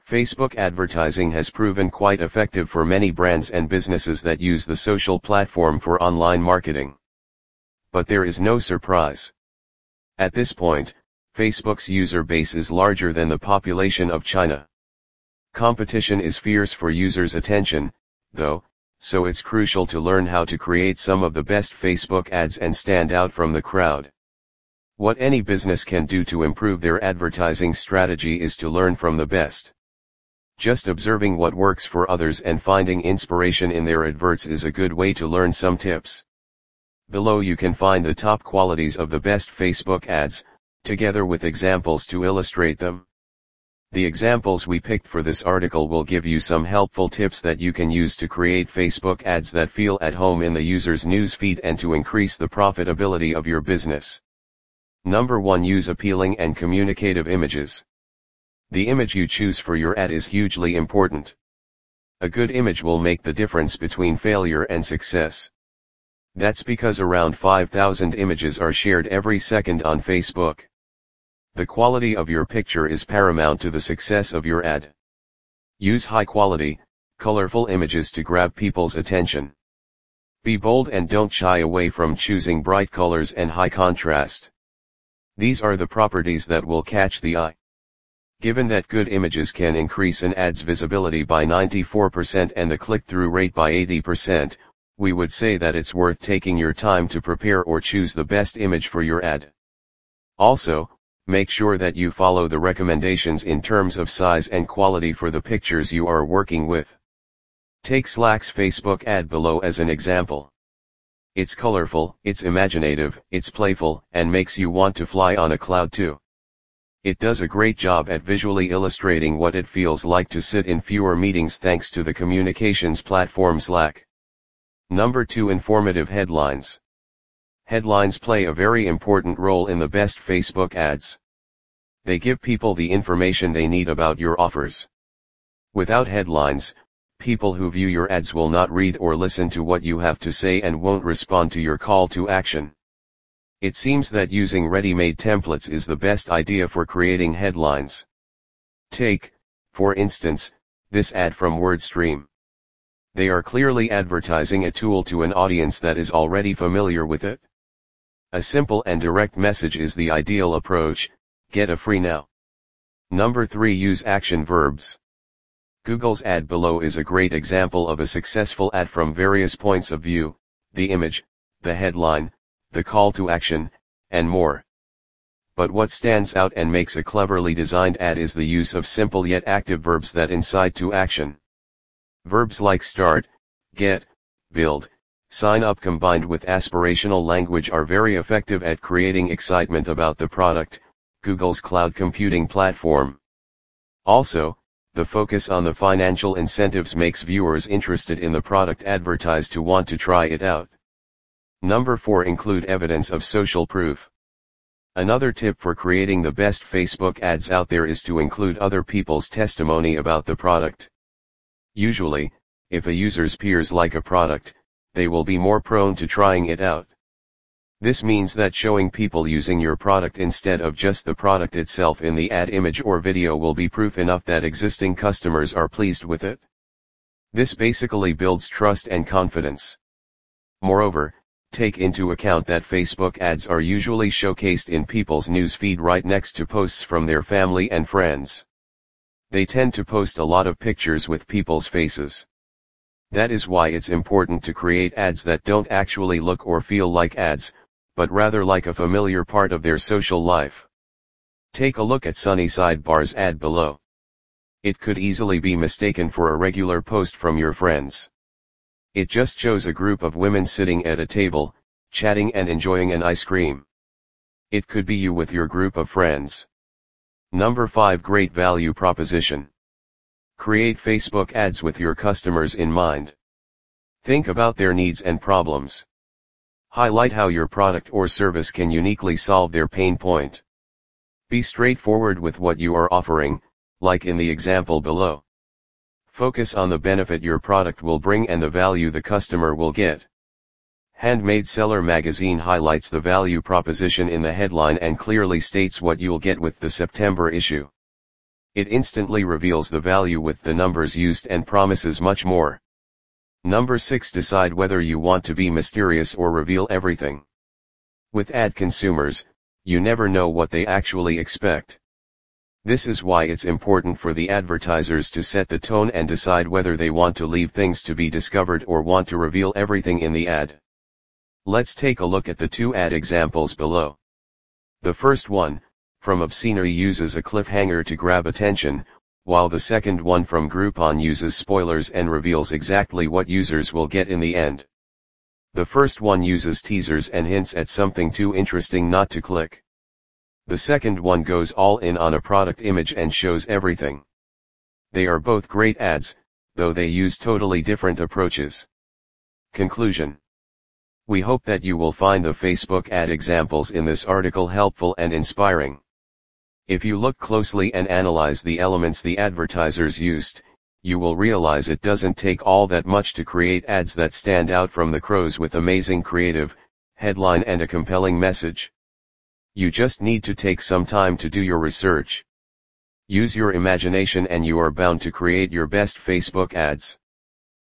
Facebook advertising has proven quite effective for many brands and businesses that use the social platform for online marketing. But there is no surprise. At this point, Facebook's user base is larger than the population of China. Competition is fierce for users' attention, though, so it's crucial to learn how to create some of the best Facebook ads and stand out from the crowd. What any business can do to improve their advertising strategy is to learn from the best. Just observing what works for others and finding inspiration in their adverts is a good way to learn some tips. Below you can find the top qualities of the best Facebook ads, together with examples to illustrate them. The examples we picked for this article will give you some helpful tips that you can use to create Facebook ads that feel at home in the user's newsfeed and to increase the profitability of your business. Number 1. Use appealing and communicative images. The image you choose for your ad is hugely important. A good image will make the difference between failure and success. That's because around 5,000 images are shared every second on Facebook. The quality of your picture is paramount to the success of your ad. Use high-quality, colorful images to grab people's attention. Be bold and don't shy away from choosing bright colors and high contrast. These are the properties that will catch the eye. Given that good images can increase an ad's visibility by 94% and the click-through rate by 80%, we would say that it's worth taking your time to prepare or choose the best image for your ad. Also, make sure that you follow the recommendations in terms of size and quality for the pictures you are working with. Take Slack's Facebook ad below as an example. It's colorful, it's imaginative, it's playful, and makes you want to fly on a cloud too. It does a great job at visually illustrating what it feels like to sit in fewer meetings thanks to the communications platform Slack. Number 2. Informative headlines. Headlines play a very important role in the best Facebook ads. They give people the information they need about your offers. Without headlines, people who view your ads will not read or listen to what you have to say and won't respond to your call to action. It seems that using ready-made templates is the best idea for creating headlines. Take, for instance, this ad from WordStream. They are clearly advertising a tool to an audience that is already familiar with it. A simple and direct message is the ideal approach. Get a free now. Number 3. Use action verbs. Google's ad below is a great example of a successful ad from various points of view: the image, the headline, the call to action, and more. But what stands out and makes a cleverly designed ad is the use of simple yet active verbs that incite to action. Verbs like start, get, build, sign up combined with aspirational language are very effective at creating excitement about the product, Google's cloud computing platform. Also, the focus on the financial incentives makes viewers interested in the product advertised to want to try it out. Number 4. Include evidence of social proof. Another tip for creating the best Facebook ads out there is to include other people's testimony about the product. Usually, if a user's peers like a product, they will be more prone to trying it out. This means that showing people using your product instead of just the product itself in the ad image or video will be proof enough that existing customers are pleased with it. This basically builds trust and confidence. Moreover, take into account that Facebook ads are usually showcased in people's newsfeed right next to posts from their family and friends. They tend to post a lot of pictures with people's faces. That is why it's important to create ads that don't actually look or feel like ads, but rather like a familiar part of their social life. Take a look at Sunny Sidebar's ad below. It could easily be mistaken for a regular post from your friends. It just shows a group of women sitting at a table, chatting and enjoying an ice cream. It could be you with your group of friends. Number 5. Great value proposition. Create Facebook ads with your customers in mind. Think about their needs and problems. Highlight how your product or service can uniquely solve their pain point. Be straightforward with what you are offering, like in the example below. Focus on the benefit your product will bring and the value the customer will get. Handmade Seller magazine highlights the value proposition in the headline and clearly states what you'll get with the September issue. It instantly reveals the value with the numbers used and promises much more. Number 6. Decide whether you want to be mysterious or reveal everything. With ad consumers, you never know what they actually expect. This is why it's important for the advertisers to set the tone and decide whether they want to leave things to be discovered or want to reveal everything in the ad. Let's take a look at the 2 ad examples below. The first one, from Obscenery, uses a cliffhanger to grab attention, while the second one from Groupon uses spoilers and reveals exactly what users will get in the end. The first one uses teasers and hints at something too interesting not to click. The second one goes all in on a product image and shows everything. They are both great ads, though they use totally different approaches. Conclusion. We hope that you will find the Facebook ad examples in this article helpful and inspiring. If you look closely and analyze the elements the advertisers used, you will realize it doesn't take all that much to create ads that stand out from the crows with amazing creative, headline and a compelling message. You just need to take some time to do your research. Use your imagination and you are bound to create your best Facebook ads.